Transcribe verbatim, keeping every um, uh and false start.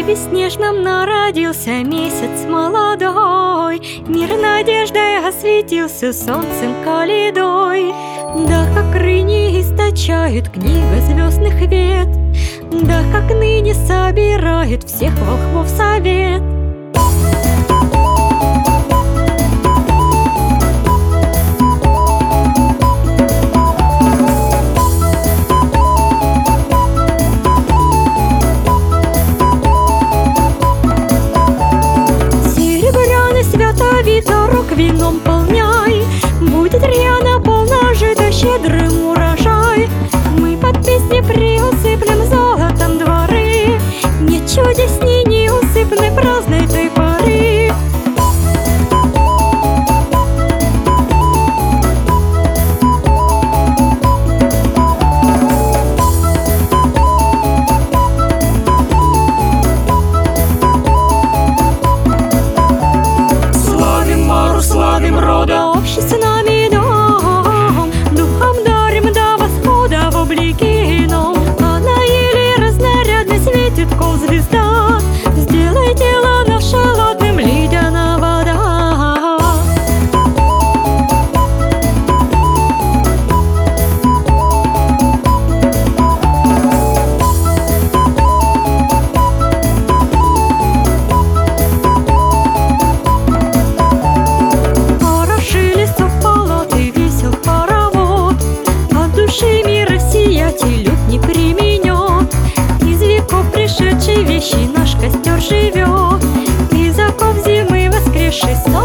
небе снежном народился месяц молодой, мир надеждой осветился солнцем каледой. Да, как рыни источает книга звездных вет, да, как ныне собирает всех волхвов совет. Ветерок вином полняй, будет рьяно полна жита щедрым урожай. Мы под песни приусыплем золотом дворы, нет чудесней неусыпной праздной той поры. Славим рода общий с нами дом, духом дарим до восхода в облике ином. А на еле разнарядно светит кол звезда, сделай тело наше ладным ледяная вода. Не применет, из веков пришедшей вещи наш костер живет, из оков зимы воскресший сон.